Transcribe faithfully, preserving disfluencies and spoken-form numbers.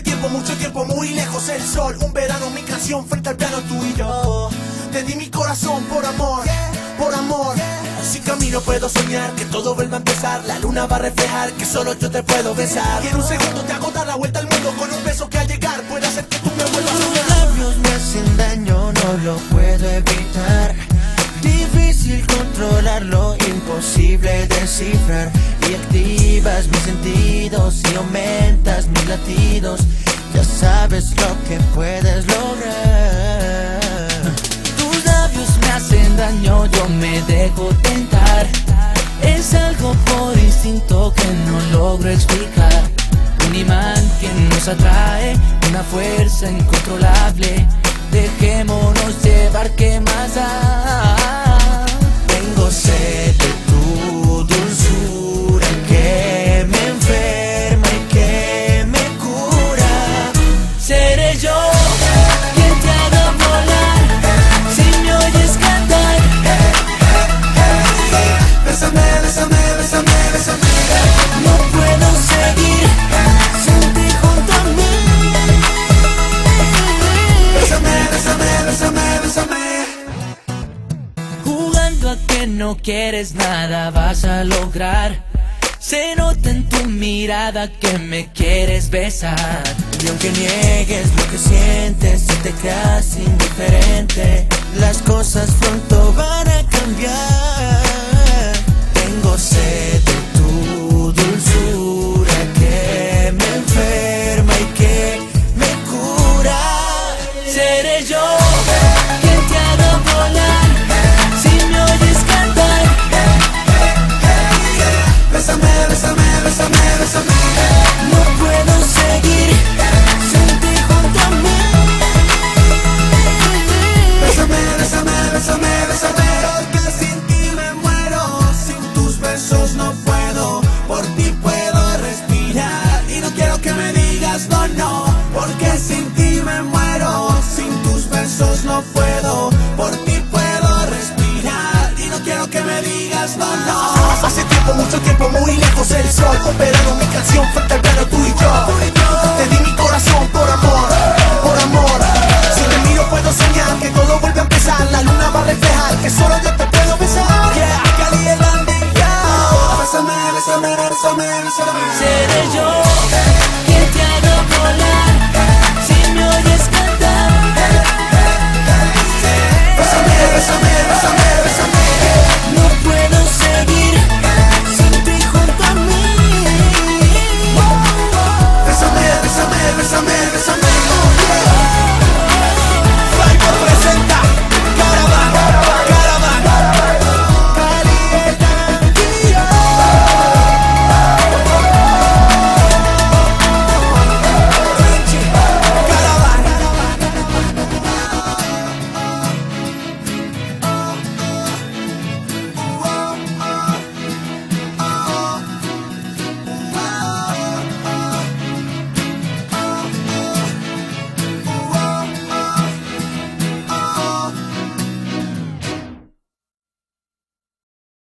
tiempo, mucho tiempo, muy lejos el sol. Un verano, mi canción frente al piano, tú y yo. Te di mi corazón por amor, por amor. Si camino puedo soñar que todo vuelva a empezar. La luna va a reflejar que solo yo te puedo besar. Y en un segundo te hago dar la vuelta al mundo con un beso que al llegar puede hacer que tú me vuelvas a soñar. Tus labios me hacen daño, no lo puedo evitar. Difícil controlarlo, imposible descifrar. Y activas mis sentidos y aumentas mis latidos. Ya sabes lo que puedes lograr. Tus labios me hacen daño, yo me dejo tentar. Es algo por instinto que no logro explicar. Un imán que nos atrae, una fuerza incontrolable. Dejémonos llevar, ¿qué más da? Tengo sed de tu dulzura que me enferma y que me cura. Seré yo quien te haga volar si me oyes cantar. Bésame, bésame, bésame, bésame. No puedo seguir sin ti junto a mí. Bésame, bésame, bésame, bésame. Jugando a que no quieres nada vas a lograr. Se nota en tu mirada que me quieres besar. Y aunque niegues lo que sientes y te quedas indiferente, las cosas pronto van a cambiar. Tengo sed de tu dulzura que me enferma y que me cura. Seré yo quien te haga volar si me oyes cantar. Bésame, bésame, bésame, bésame. No puedo seguir sin ti junto a mí. Bésame, bésame, bésame, bésame. Porque sin ti me muero, sin tus besos no puedo. Por ti puedo respirar y no quiero que me digas no, no. Porque sin ti me muero, sin tus besos no puedo. Por ti puedo respirar y no quiero que me digas no, no. Hace tiempo, mucho tiempo, muy lejos el sol. Un verano, mi canción frente al piano, tú y yo. Te di mi corazón por amor, por amor. Si te miro puedo soñar que todo vuelve a empezar. La luna va a reflejar que solo yo te puedo besar. Yeah, Cali el Andy, yeah. Bésame, bésame, bésame, bésame. Seré yo